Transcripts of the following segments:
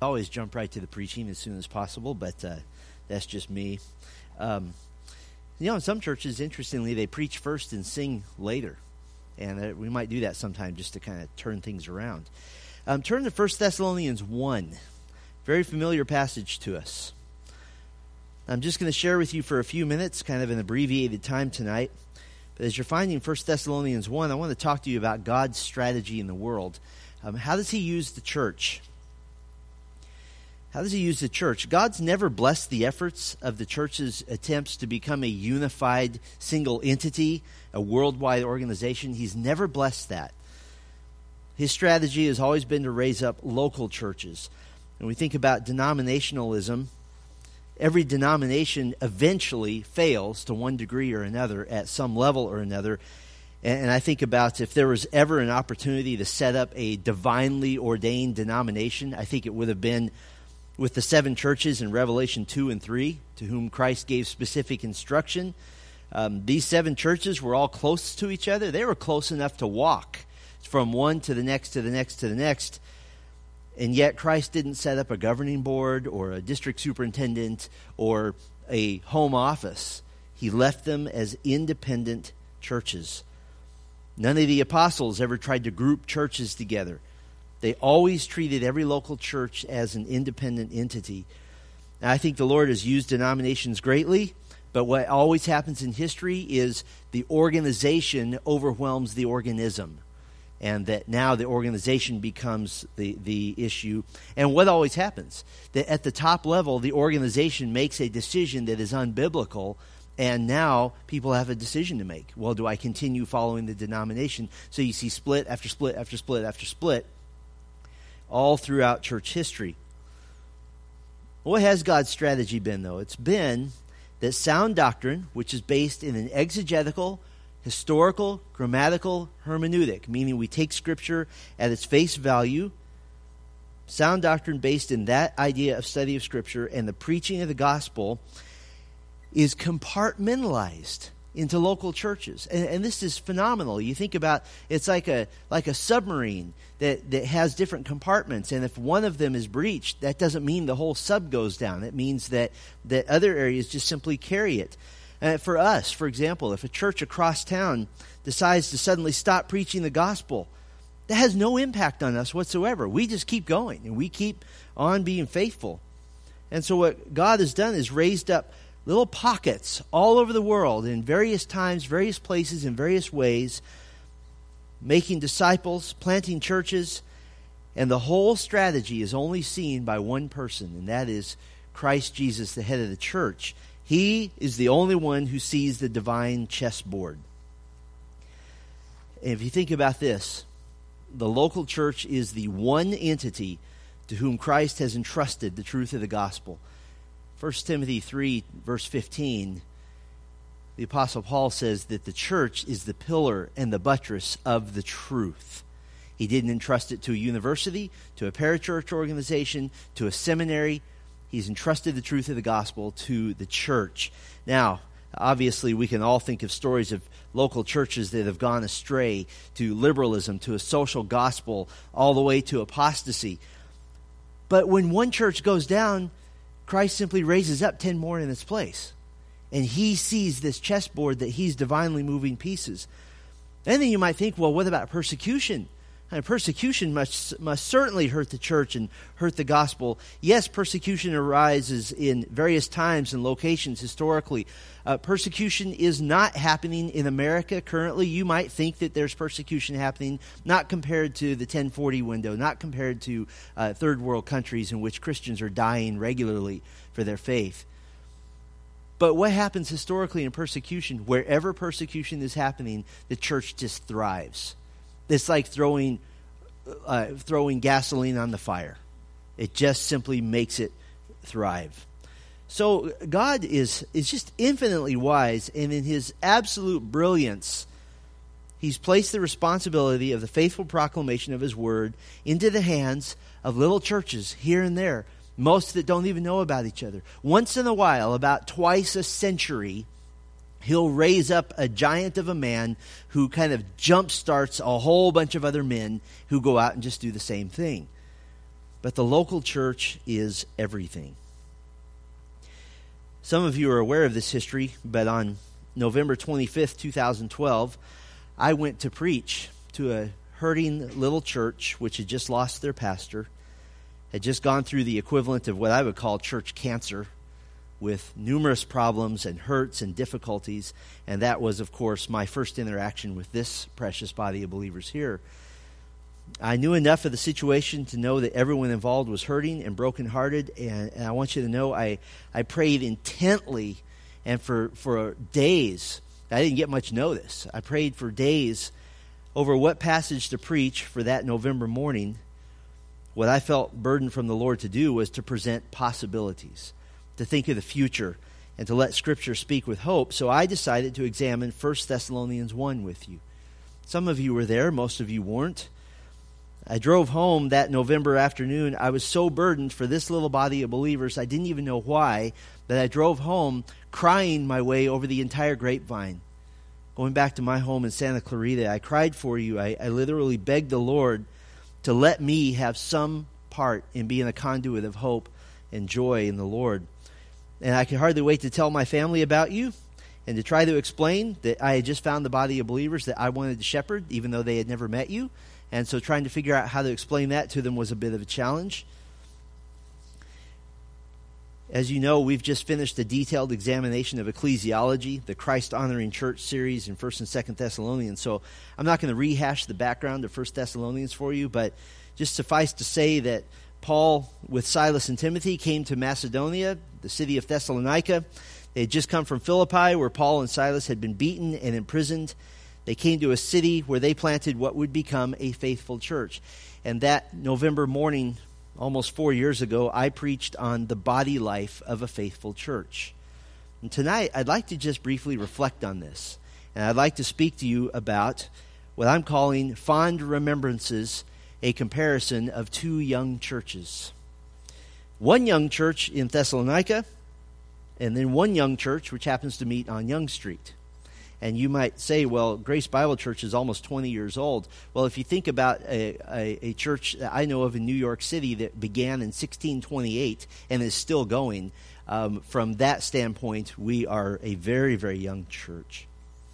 always jump right to the preaching as soon as possible, but that's just me. In some churches, interestingly, they preach first and sing later. And we might do that sometime just to kind of turn things around. Turn to 1 Thessalonians 1. Very familiar passage to us. I'm just going to share with you for a few minutes, kind of an abbreviated time tonight. But as you're finding 1 Thessalonians 1, I want to talk to you about God's strategy in the world. How does he use the church? How does he use the church? God's never blessed the efforts of the church's attempts to become a unified single entity, a worldwide organization. He's never blessed that. His strategy has always been to raise up local churches. When we think about denominationalism, every denomination eventually fails to one degree or another at some level or another. And I think about if there was ever an opportunity to set up a divinely ordained denomination, I think it would have been with the 7 churches in Revelation 2 and 3, to whom Christ gave specific instruction. These 7 churches were all close to each other. They were close enough to walk from one to the next, to the next, to the next. And yet Christ didn't set up a governing board or a district superintendent or a home office. He left them as independent churches. None of the apostles ever tried to group churches together. They always treated every local church as an independent entity. Now, I think the Lord has used denominations greatly, but what always happens in history is the organization overwhelms the organism, and that now the organization becomes the issue. And what always happens? That at the top level, the organization makes a decision that is unbiblical, and now people have a decision to make. Well, do I continue following the denomination? So you see split after split after split after split all throughout church history. What has God's strategy been, though? It's been that sound doctrine, which is based in an exegetical, historical, grammatical hermeneutic, meaning we take Scripture at its face value, sound doctrine based in that idea of study of Scripture and the preaching of the gospel, is compartmentalized into local churches. And this is phenomenal. You think about, it's like a submarine that has different compartments, and if one of them is breached, that doesn't mean the whole sub goes down. It means that other areas just simply carry it. For us, for example, if a church across town decides to suddenly stop preaching the gospel, that has no impact on us whatsoever. We just keep going, and we keep on being faithful. And so what God has done is raised up little pockets all over the world in various times, various places, in various ways, making disciples, planting churches, and the whole strategy is only seen by one person, and that is Christ Jesus, the head of the church. He is the only one who sees the divine chessboard. And if you think about this, the local church is the one entity to whom Christ has entrusted the truth of the gospel. 1 Timothy 3, verse 15, the Apostle Paul says that the church is the pillar and the buttress of the truth. He didn't entrust it to a university, to a parachurch organization, to a seminary. He's entrusted the truth of the gospel to the church. Now, obviously, we can all think of stories of local churches that have gone astray, to liberalism, to a social gospel, all the way to apostasy. But when one church goes down, Christ simply raises up 10 more in its place. And he sees this chessboard that he's divinely moving pieces. And then you might think, well, what about persecution? Persecution must certainly hurt the church and hurt the gospel. Yes, persecution arises in various times and locations historically. Persecution is not happening in America currently. You might think that there's persecution happening, not compared to the 1040 window, not compared to third world countries in which Christians are dying regularly for their faith. But what happens historically in persecution? Wherever persecution is happening, the church just thrives. It's like throwing gasoline on the fire. It just simply makes it thrive. So God is just infinitely wise, and in his absolute brilliance, he's placed the responsibility of the faithful proclamation of his word into the hands of little churches here and there, most that don't even know about each other. Once in a while, about twice a century, he'll raise up a giant of a man who kind of jump starts a whole bunch of other men who go out and just do the same thing. but the local church is everything. Some of you are aware of this history, but on November 25th, 2012, I went to preach to a hurting little church which had just lost their pastor, had just gone through the equivalent of what I would call church cancer, with numerous problems and hurts and difficulties. And that was, of course, my first interaction with this precious body of believers here. I knew enough of the situation to know that everyone involved was hurting and brokenhearted. And I want you to know I prayed intently and for days. I didn't get much notice. I prayed for days over what passage to preach for that November morning. What I felt burdened from the Lord to do was to present possibilities, to think of the future, and to let Scripture speak with hope. So I decided to examine 1 Thessalonians 1 with you. Some of you were there, most of you weren't. I drove home that November afternoon. I was so burdened for this little body of believers, I didn't even know why, that I drove home crying my way over the entire grapevine. Going back to my home in Santa Clarita, I cried for you. I literally begged the Lord to let me have some part in being a conduit of hope and joy in the Lord. And I could hardly wait to tell my family about you and to try to explain that I had just found the body of believers that I wanted to shepherd, even though they had never met you. And so trying to figure out how to explain that to them was a bit of a challenge. As you know, we've just finished a detailed examination of ecclesiology, the Christ-honoring church series in 1st and 2nd Thessalonians. So I'm not going to rehash the background of 1 Thessalonians for you, but just suffice to say that Paul, with Silas and Timothy, came to Macedonia, the city of Thessalonica. They had just come from Philippi, where Paul and Silas had been beaten and imprisoned. They came to a city where they planted what would become a faithful church. And that November morning, almost 4 years ago, I preached on the body life of a faithful church. And tonight, I'd like to just briefly reflect on this. And I'd like to speak to you about what I'm calling fond remembrances, a comparison of two young churches. One young church in Thessalonica, and then one young church which happens to meet on Young Street. And you might say, well, Grace Bible Church is almost 20 years old. Well, if you think about a church that I know of in New York City that began in 1628 and is still going, from that standpoint, we are a very, very young church.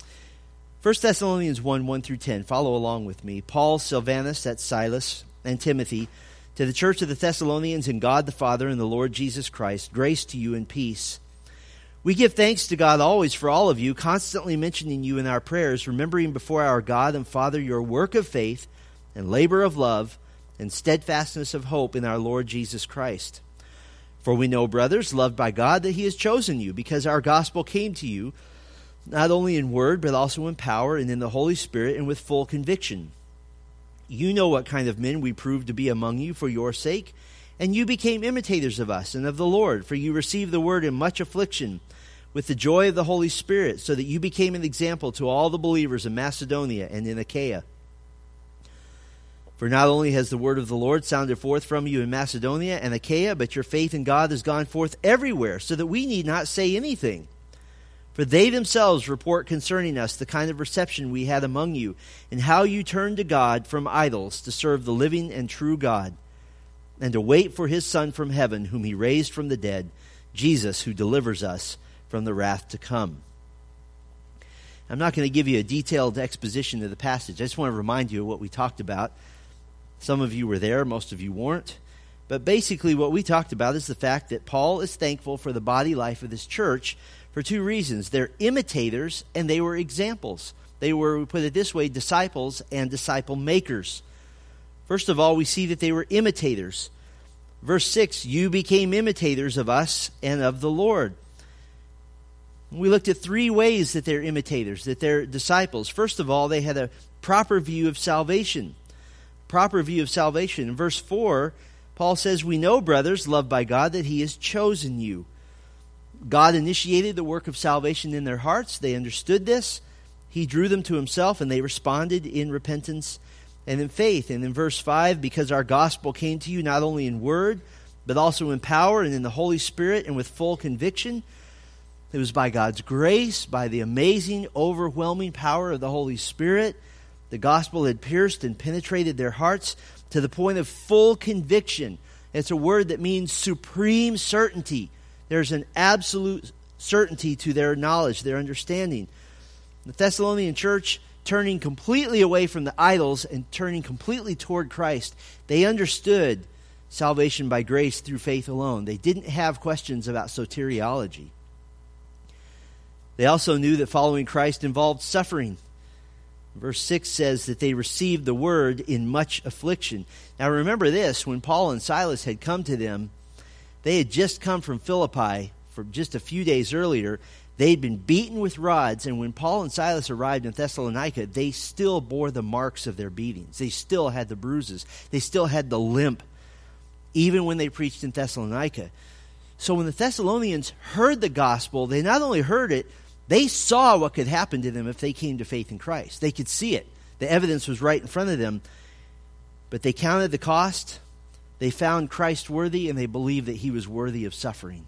1 Thessalonians 1 through 10, follow along with me. Paul, Silvanus, that's Silas, and Timothy, to the church of the Thessalonians in God the Father and the Lord Jesus Christ, grace to you and peace. We give thanks to God always for all of you, constantly mentioning you in our prayers, remembering before our God and Father your work of faith and labor of love and steadfastness of hope in our Lord Jesus Christ. For we know, brothers, loved by God, that he has chosen you, because our gospel came to you, not only in word, but also in power and in the Holy Spirit and with full conviction. You know what kind of men we proved to be among you for your sake, and you became imitators of us and of the Lord, for you received the word in much affliction with the joy of the Holy Spirit, so that you became an example to all the believers in Macedonia and in Achaia. For not only has the word of the Lord sounded forth from you in Macedonia and Achaia, but your faith in God has gone forth everywhere, so that we need not say anything. For they themselves report concerning us the kind of reception we had among you, and how you turned to God from idols to serve the living and true God, and to wait for his Son from heaven, whom he raised from the dead, Jesus, who delivers us from the wrath to come. I'm not going to give you a detailed exposition of the passage. I just want to remind you of what we talked about. Some of you were there, most of you weren't. But basically what we talked about is the fact that Paul is thankful for the body life of this church for two reasons. They're imitators and they were examples. They were, we put it this way, disciples and disciple makers. First of all, we see that they were imitators. Verse 6, you became imitators of us and of the Lord. We looked at three ways that they're imitators, that they're disciples. First of all, they had a proper view of salvation. Proper view of salvation. In verse 4, Paul says, we know, brothers, loved by God, that he has chosen you. God initiated the work of salvation in their hearts. They understood this. He drew them to himself, and they responded in repentance and in faith. And in verse 5, because our gospel came to you not only in word, but also in power and in the Holy Spirit and with full conviction. It was by God's grace, by the amazing, overwhelming power of the Holy Spirit. The gospel had pierced and penetrated their hearts to the point of full conviction. It's a word that means supreme certainty. There's an absolute certainty to their knowledge, their understanding. The Thessalonian church, turning completely away from the idols and turning completely toward Christ, they understood salvation by grace through faith alone. They didn't have questions about soteriology. They also knew that following Christ involved suffering. Verse 6 says that they received the word in much affliction. Now remember this, when Paul and Silas had come to them, they had just come from Philippi for just a few days earlier. They'd been beaten with rods, and when Paul and Silas arrived in Thessalonica, they still bore the marks of their beatings. They still had the bruises. They still had the limp, even when they preached in Thessalonica. So when the Thessalonians heard the gospel, they not only heard it, they saw what could happen to them if they came to faith in Christ. They could see it. The evidence was right in front of them. But they counted the cost. They found Christ worthy, and they believed that he was worthy of suffering.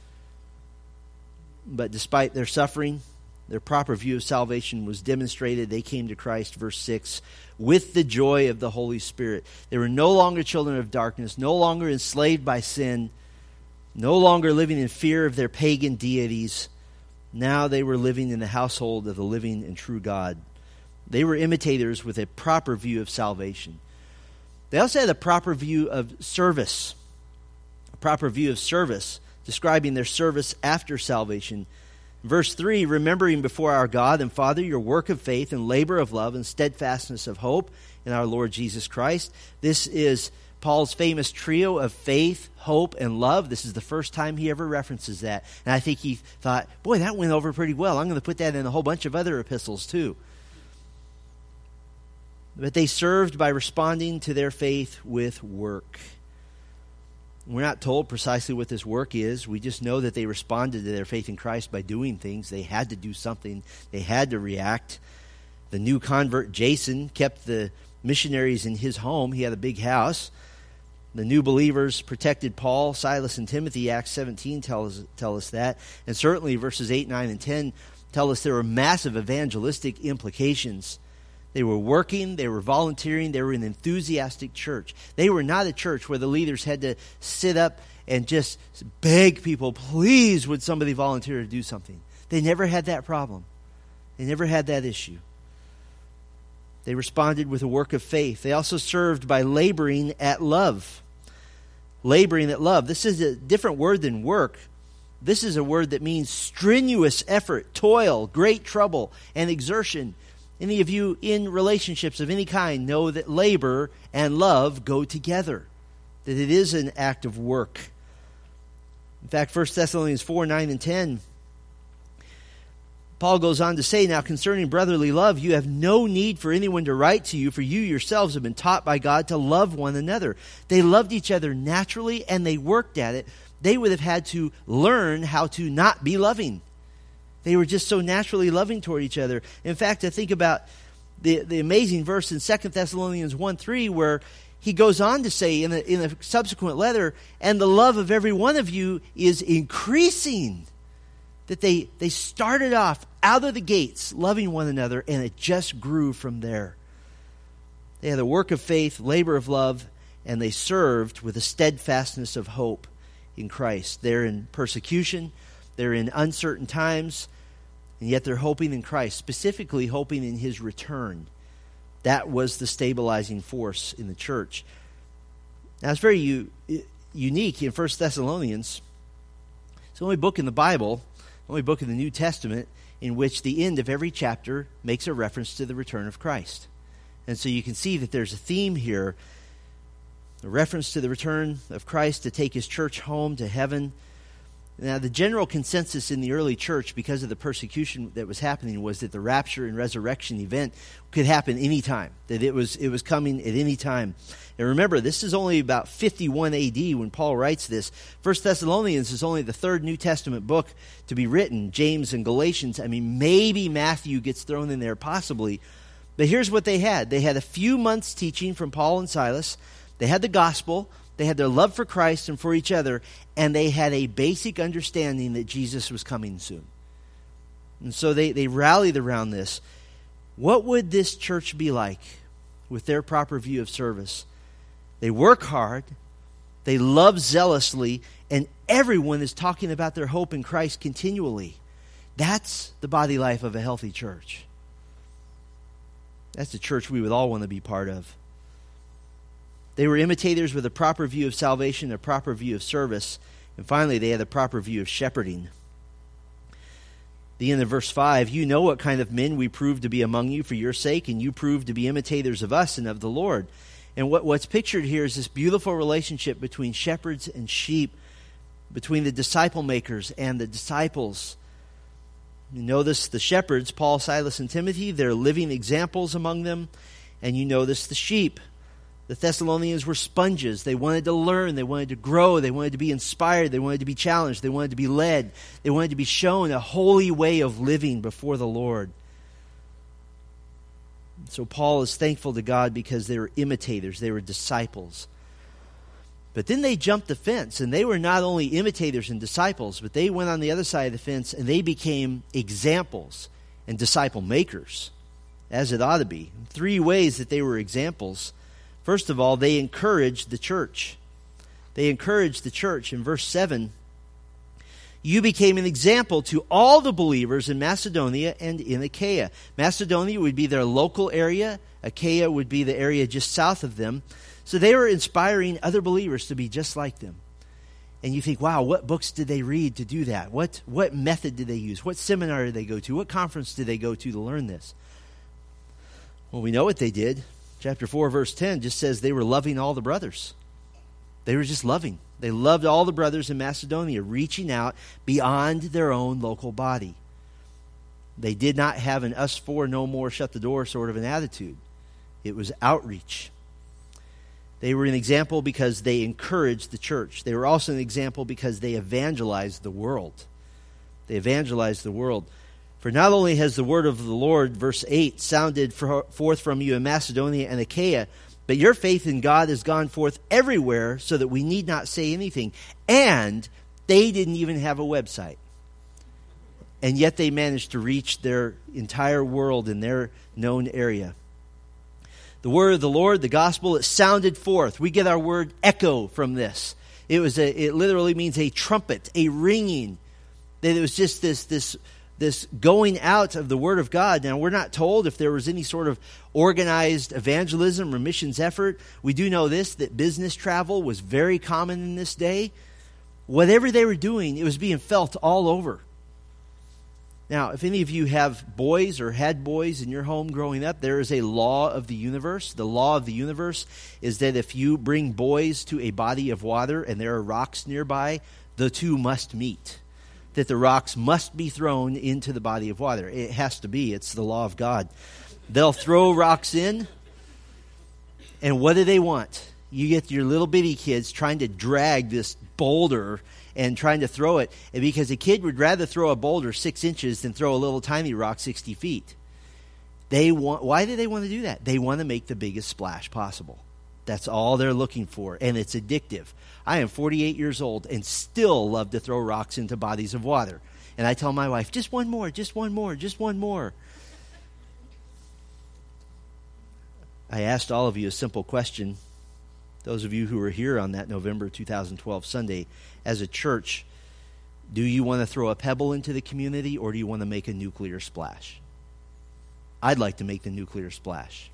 But despite their suffering, their proper view of salvation was demonstrated. They came to Christ, verse 6, with the joy of the Holy Spirit. They were no longer children of darkness, no longer enslaved by sin, no longer living in fear of their pagan deities. Now they were living in the household of the living and true God. They were imitators with a proper view of salvation. They also had a proper view of service. A proper view of service, describing their service after salvation. Verse 3, remembering before our God and Father your work of faith and labor of love and steadfastness of hope in our Lord Jesus Christ. This is Paul's famous trio of faith, hope, and love. This is the first time he ever references that. And I think he thought, boy, that went over pretty well. I'm going to put that in a whole bunch of other epistles too. But they served by responding to their faith with work. We're not told precisely what this work is. We just know that they responded to their faith in Christ by doing things. They had to do something. They had to react. The new convert, Jason, kept the missionaries in his home. He had a big house. The new believers protected Paul, Silas, and Timothy. Acts 17 tell us that. And certainly verses 8, 9, and 10 tell us there were massive evangelistic implications. They were working, they were volunteering, they were an enthusiastic church. They were not a church where the leaders had to sit up and just beg people, please, would somebody volunteer to do something. They never had that problem. They never had that issue. They responded with a work of faith. They also served by laboring at love. Laboring at love. This is a different word than work. This is a word that means strenuous effort, toil, great trouble, and exertion. Any of you in relationships of any kind know that labor and love go together, that it is an act of work. In fact, 1 Thessalonians 4, 9, and 10, Paul goes on to say, now concerning brotherly love, you have no need for anyone to write to you, for you yourselves have been taught by God to love one another. They loved each other naturally, and they worked at it. They would have had to learn how to not be loving. They were just so naturally loving toward each other. In fact, I think about the amazing verse in 2 Thessalonians 1:3, where he goes on to say in a subsequent letter, and the love of every one of you is increasing. That they started off out of the gates loving one another, and it just grew from there. They had a work of faith, labor of love, and they served with a steadfastness of hope in Christ. They're in persecution, they're in uncertain times, and yet they're hoping in Christ, specifically hoping in his return. That was the stabilizing force in the church. Now, it's very unique in 1 Thessalonians. It's the only book in the Bible, only book in the New Testament, in which the end of every chapter makes a reference to the return of Christ. And so you can see that there's a theme here, a reference to the return of Christ to take his church home to heaven. Now, the general consensus in the early church, because of the persecution that was happening, was that the rapture and resurrection event could happen anytime, that it was coming at any time. And remember, this is only about 51 A.D. when Paul writes this. 1 Thessalonians is only the third New Testament book to be written. James and Galatians, maybe Matthew gets thrown in there, possibly. But here's what they had. They had a few months teaching from Paul and Silas. They had the gospel. They had their love for Christ and for each other. And they had a basic understanding that Jesus was coming soon. And so they rallied around this. What would this church be like with their proper view of service? They work hard. They love zealously, and everyone is talking about their hope in Christ continually. That's the body life of a healthy church. That's the church we would all want to be part of. They were imitators with a proper view of salvation, a proper view of service, and finally they had a proper view of shepherding. The end of verse 5, you know what kind of men we proved to be among you for your sake, and you proved to be imitators of us and of the Lord. And what's pictured here is this beautiful relationship between shepherds and sheep, between the disciple makers and the disciples. You notice the shepherds, Paul, Silas, and Timothy, they're living examples among them. And you notice the sheep. The Thessalonians were sponges. They wanted to learn. They wanted to grow. They wanted to be inspired. They wanted to be challenged. They wanted to be led. They wanted to be shown a holy way of living before the Lord. So Paul is thankful to God because they were imitators. They were disciples. But then they jumped the fence, and they were not only imitators and disciples, but they went on the other side of the fence, and they became examples and disciple makers, as it ought to be. 3 ways that they were examples. First of all, they encouraged the church. They encouraged the church. In verse 7, you became an example to all the believers in Macedonia and in Achaia. Macedonia would be their local area. Achaia would be the area just south of them. So they were inspiring other believers to be just like them. And you think, wow, what books did they read to do that? What method did they use? What seminar did they go to? What conference did they go to learn this? Well, we know what they did. Chapter 4, verse 10 just says they were loving all the brothers. They were just loving. They loved all the brothers in Macedonia, reaching out beyond their own local body. They did not have an us four, no more, shut the door sort of an attitude. It was outreach. They were an example because they encouraged the church. They were also an example because they evangelized the world. They evangelized the world. For not only has the word of the Lord, verse 8, sounded forth from you in Macedonia and Achaia, but your faith in God has gone forth everywhere so that we need not say anything. And they didn't even have a website. And yet they managed to reach their entire world in their known area. The word of the Lord, the gospel, it sounded forth. We get our word echo from this. It literally means a trumpet, a ringing. That it was just this going out of the word of God. Now, we're not told if there was any sort of organized evangelism or missions effort. We do know this, that business travel was very common in this day. Whatever they were doing, it was being felt all over. Now, if any of you have boys or had boys in your home growing up, there is a law of the universe. The law of the universe is that if you bring boys to a body of water and there are rocks nearby, the two must meet. That the rocks must be thrown into the body of water. It has to be. It's the law of God. They'll throw rocks in, and what do they want? You get your little bitty kids trying to drag this boulder and trying to throw it. And because a kid would rather throw a boulder 6 inches than throw a little tiny rock 60 feet. Why do they want to do that? They want to make the biggest splash possible. That's all they're looking for, and it's addictive. I am 48 years old and still love to throw rocks into bodies of water. And I tell my wife, just one more, just one more, just one more. I asked all of you a simple question. Those of you who were here on that November 2012 Sunday, as a church, do you want to throw a pebble into the community or do you want to make a nuclear splash? I'd like to make the nuclear splash.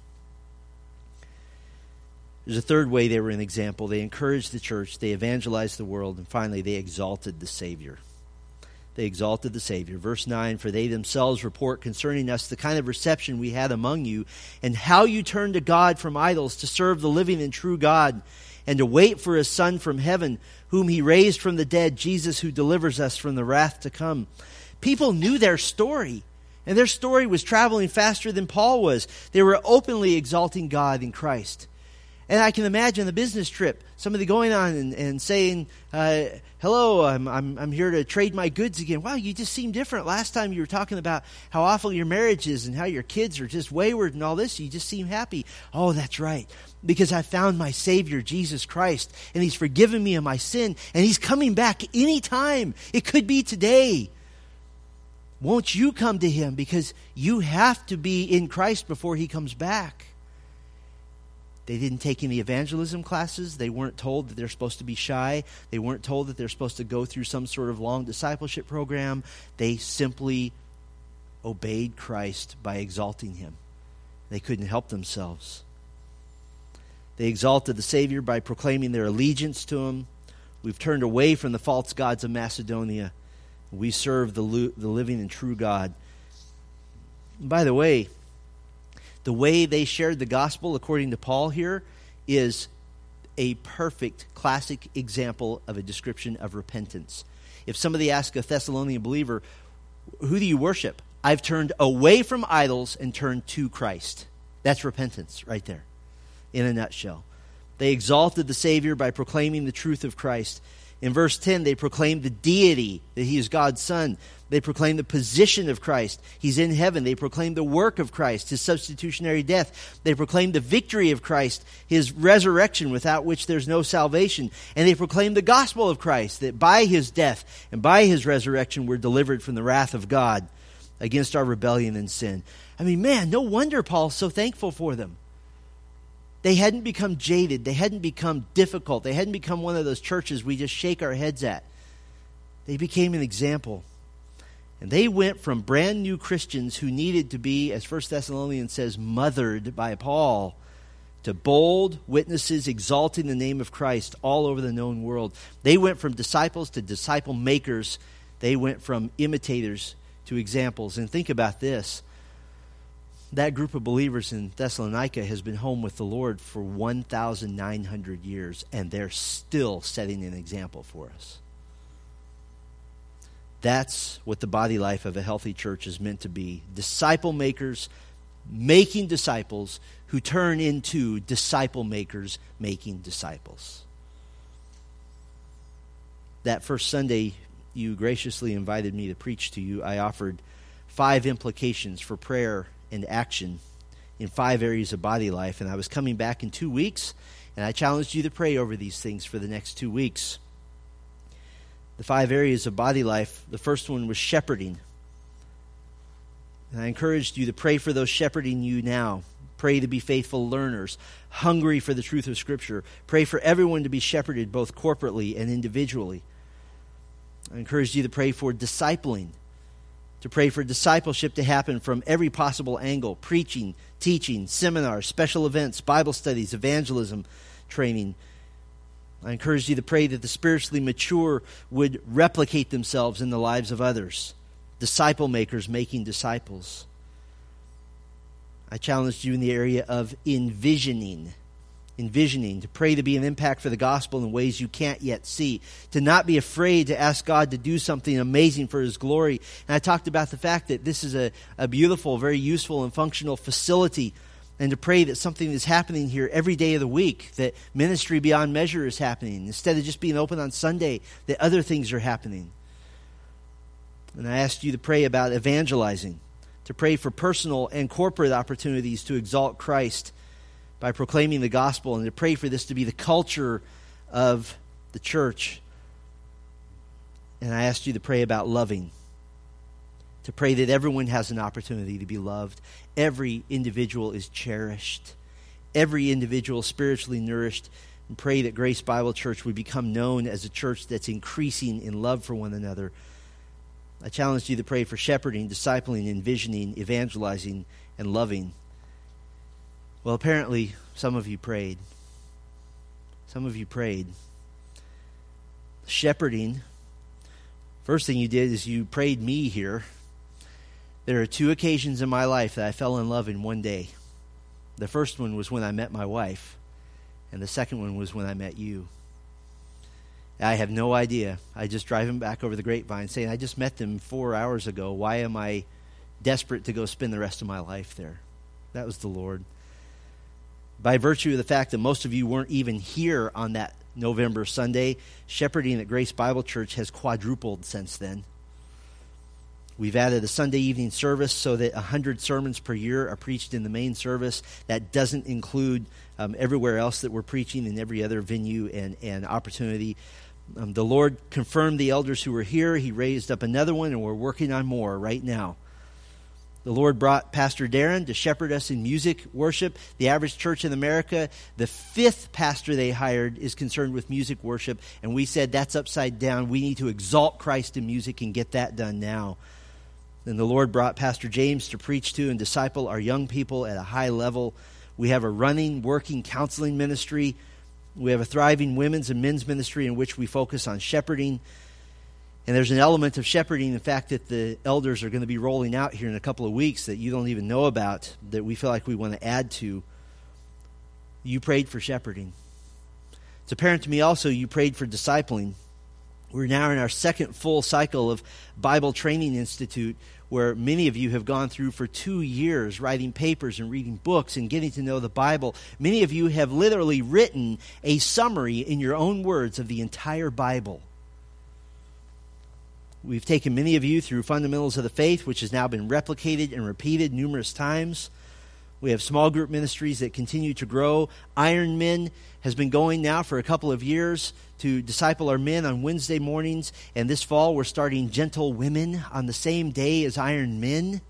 There's a third way they were an example. They encouraged the church, they evangelized the world, and finally they exalted the Savior. They exalted the Savior. Verse 9, for they themselves report concerning us the kind of reception we had among you, and how you turned to God from idols to serve the living and true God, and to wait for his Son from heaven, whom he raised from the dead, Jesus, who delivers us from the wrath to come. People knew their story, and their story was traveling faster than Paul was. They were openly exalting God in Christ. And I can imagine the business trip, somebody going on and saying, hello, I'm here to trade my goods again. Wow, you just seem different. Last time you were talking about how awful your marriage is and how your kids are just wayward and all this. You just seem happy. Oh, that's right. Because I found my Savior, Jesus Christ, and he's forgiven me of my sin, and he's coming back anytime. It could be today. Won't you come to him? Because you have to be in Christ before he comes back. They didn't take any evangelism classes. They weren't told that they're supposed to be shy. They weren't told that they're supposed to go through some sort of long discipleship program. They simply obeyed Christ by exalting him. They couldn't help themselves. They exalted the Savior by proclaiming their allegiance to him. We've turned away from the false gods of Macedonia. We serve the living and true God. And by the way they shared the gospel, according to Paul here, is a perfect, classic example of a description of repentance. If somebody asks a Thessalonian believer, who do you worship? I've turned away from idols and turned to Christ. That's repentance right there, in a nutshell. They exalted the Savior by proclaiming the truth of Christ. In verse 10, they proclaimed the deity, that he is God's Son. They proclaimed the position of Christ. He's in heaven. They proclaimed the work of Christ, his substitutionary death. They proclaimed the victory of Christ, his resurrection without which there's no salvation. And they proclaimed the gospel of Christ, that by his death and by his resurrection we're delivered from the wrath of God against our rebellion and sin. I mean, man, no wonder Paul's so thankful for them. They hadn't become jaded. They hadn't become difficult. They hadn't become one of those churches we just shake our heads at. They became an example. And they went from brand new Christians who needed to be, as 1 Thessalonians says, mothered by Paul, to bold witnesses exalting the name of Christ all over the known world. They went from disciples to disciple makers. They went from imitators to examples. And think about this. That group of believers in Thessalonica has been home with the Lord for 1,900 years, and they're still setting an example for us. That's what the body life of a healthy church is meant to be. Disciple makers making disciples who turn into disciple makers making disciples. That first Sunday you graciously invited me to preach to you, I offered 5 implications for prayer and action in 5 areas of body life. And I was coming back in 2 weeks, and I challenged you to pray over these things for the next 2 weeks. The 5 areas of body life, the first one was shepherding. And I encouraged you to pray for those shepherding you now. Pray to be faithful learners, hungry for the truth of Scripture. Pray for everyone to be shepherded both corporately and individually. I encouraged you to pray for discipling, to pray for discipleship to happen from every possible angle: preaching, teaching, seminars, special events, Bible studies, evangelism, training. I encourage you to pray that the spiritually mature would replicate themselves in the lives of others. Disciple makers making disciples. I challenged you in the area of envisioning, to pray to be an impact for the gospel in ways you can't yet see, to not be afraid to ask God to do something amazing for his glory. And I talked about the fact that this is a beautiful, very useful and functional facility, and to pray that something is happening here every day of the week, that ministry beyond measure is happening. Instead of just being open on Sunday, that other things are happening. And I asked you to pray about evangelizing, to pray for personal and corporate opportunities to exalt Christ by proclaiming the gospel, and to pray for this to be the culture of the church. And I asked you to pray about loving, to pray that everyone has an opportunity to be loved. Every individual is cherished. Every individual spiritually nourished. And pray that Grace Bible Church would become known as a church that's increasing in love for one another. I challenged you to pray for shepherding, discipling, envisioning, evangelizing, and loving. Well, apparently, some of you prayed. Some of you prayed. Shepherding, first thing you did is you prayed me here. There are 2 occasions in my life that I fell in love in one day. The first one was when I met my wife, and the second one was when I met you. I have no idea. I just driving back over the grapevine saying, I just met them 4 hours ago. Why am I desperate to go spend the rest of my life there? That was the Lord. By virtue of the fact that most of you weren't even here on that November Sunday, shepherding at Grace Bible Church has quadrupled since then. We've added a Sunday evening service so that 100 sermons per year are preached in the main service. That doesn't include everywhere else that we're preaching in every other venue and opportunity. The Lord confirmed the elders who were here. He raised up another one, and we're working on more right now. The Lord brought Pastor Darren to shepherd us in music worship. The average church in America, the 5th pastor they hired is concerned with music worship. And we said that's upside down. We need to exalt Christ in music and get that done now. Then the Lord brought Pastor James to preach to and disciple our young people at a high level. We have a running, working counseling ministry. We have a thriving women's and men's ministry in which we focus on shepherding. And there's an element of shepherding, in fact, that the elders are going to be rolling out here in a couple of weeks that you don't even know about, that we feel like we want to add to. You prayed for shepherding. It's apparent to me also you prayed for discipling. We're now in our 2nd full cycle of Bible Training Institute, where many of you have gone through for 2 years writing papers and reading books and getting to know the Bible. Many of you have literally written a summary in your own words of the entire Bible. We've taken many of you through Fundamentals of the Faith, which has now been replicated and repeated numerous times. We have small group ministries that continue to grow. Iron Men has been going now for a couple of years to disciple our men on Wednesday mornings. And this fall, we're starting Gentle Women on the same day as Iron Men.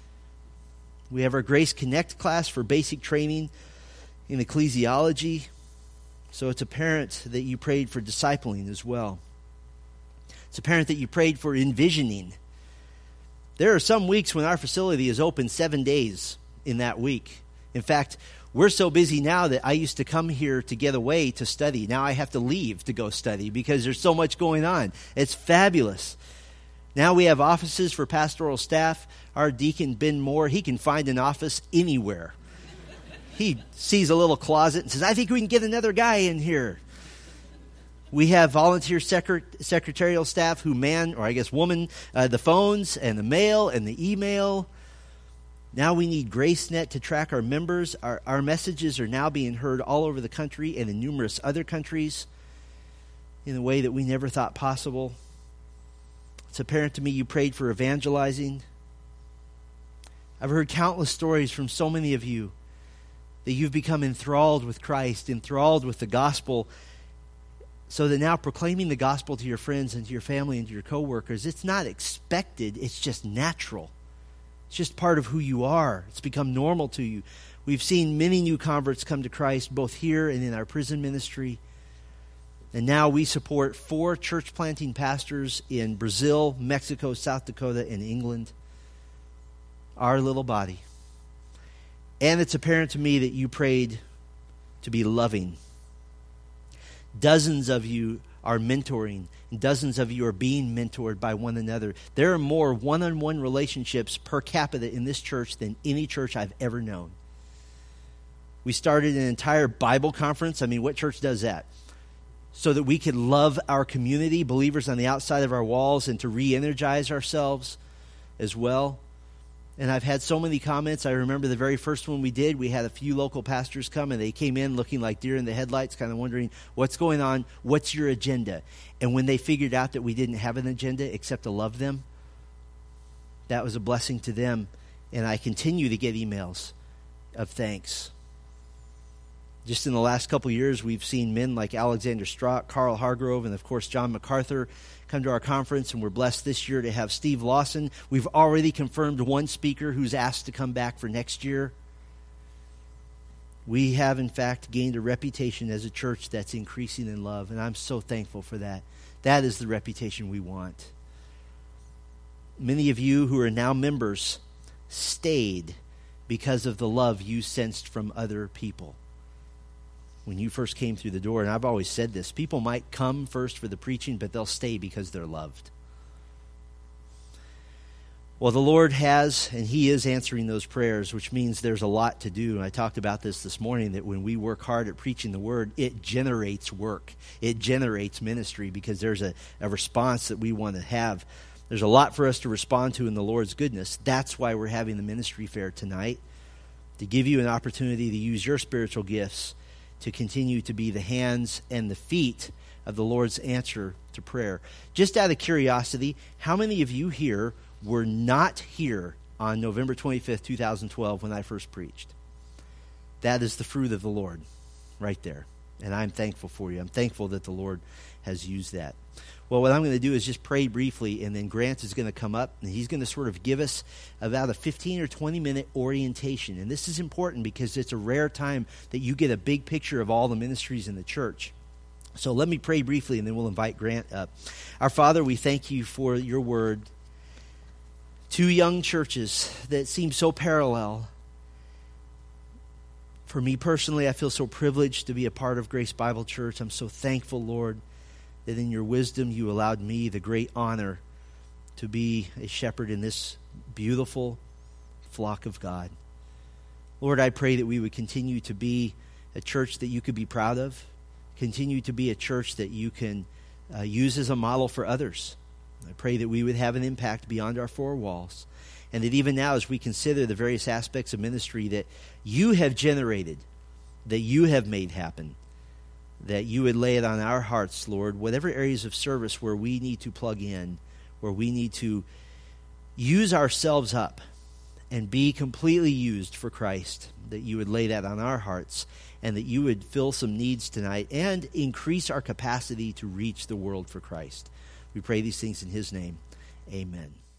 We have our Grace Connect class for basic training in ecclesiology. So it's apparent that you prayed for discipling as well. It's apparent that you prayed for envisioning. There are some weeks when our facility is open 7 days in that week. In fact, we're so busy now that I used to come here to get away to study. Now I have to leave to go study because there's so much going on. It's fabulous. Now we have offices for pastoral staff. Our deacon, Ben Moore, he can find an office anywhere. He sees a little closet and says, I think we can get another guy in here. We have volunteer secretarial staff who man, or I guess woman, the phones and the mail and the email. Now we need GraceNet to track our members. Our messages are now being heard all over the country and in numerous other countries in a way that we never thought possible. It's apparent to me you prayed for evangelizing. I've heard countless stories from so many of you that you've become enthralled with Christ, enthralled with the gospel, so that now proclaiming the gospel to your friends and to your family and to your coworkers, it's not expected, it's just natural. It's just part of who you are. It's become normal to you. We've seen many new converts come to Christ, both here and in our prison ministry. And now we support 4 church planting pastors in Brazil, Mexico, South Dakota, and England. Our little body. And it's apparent to me that you prayed to be loving. Dozens of you are mentoring, and dozens of you are being mentored by one another. There are more one-on-one relationships per capita in this church than any church I've ever known. We started an entire Bible conference. I mean, what church does that? So that we could love our community, believers on the outside of our walls, and to re-energize ourselves as well. And I've had so many comments. I remember the very first one we did, we had a few local pastors come, and they came in looking like deer in the headlights, kind of wondering, what's going on? What's your agenda? And when they figured out that we didn't have an agenda except to love them, that was a blessing to them. And I continue to get emails of thanks. Just in the last couple of years, we've seen men like Alexander Strock, Carl Hargrove, and of course John MacArthur come to our conference, and we're blessed this year to have Steve Lawson. We've already confirmed one speaker who's asked to come back for next year. We have, in fact, gained a reputation as a church that's increasing in love, and I'm so thankful for that. That is the reputation we want. Many of you who are now members stayed because of the love you sensed from other people when you first came through the door. And I've always said this, people might come first for the preaching, but they'll stay because they're loved. Well, the Lord has, and He is answering those prayers, which means there's a lot to do. And I talked about this morning, that when we work hard at preaching the Word, it generates work. It generates ministry because there's a response that we want to have. There's a lot for us to respond to in the Lord's goodness. That's why we're having the ministry fair tonight, to give you an opportunity to use your spiritual gifts to continue to be the hands and the feet of the Lord's answer to prayer. Just out of curiosity, how many of you here were not here on November 25th, 2012 when I first preached? That is the fruit of the Lord right there. And I'm thankful for you. I'm thankful that the Lord has used that. Well, what I'm going to do is just pray briefly, and then Grant is going to come up, and he's going to sort of give us about a 15 or 20-minute orientation. And this is important because it's a rare time that you get a big picture of all the ministries in the church. So let me pray briefly, and then we'll invite Grant up. Our Father, we thank you for your word. Two young churches that seem so parallel. For me personally, I feel so privileged to be a part of Grace Bible Church. I'm so thankful, Lord, that in your wisdom you allowed me the great honor to be a shepherd in this beautiful flock of God. Lord, I pray that we would continue to be a church that you could be proud of, continue to be a church that you can use as a model for others. I pray that we would have an impact beyond our four walls, and that even now as we consider the various aspects of ministry that you have generated, that you have made happen, that you would lay it on our hearts, Lord, whatever areas of service where we need to plug in, where we need to use ourselves up and be completely used for Christ, that you would lay that on our hearts, and that you would fill some needs tonight and increase our capacity to reach the world for Christ. We pray these things in his name. Amen.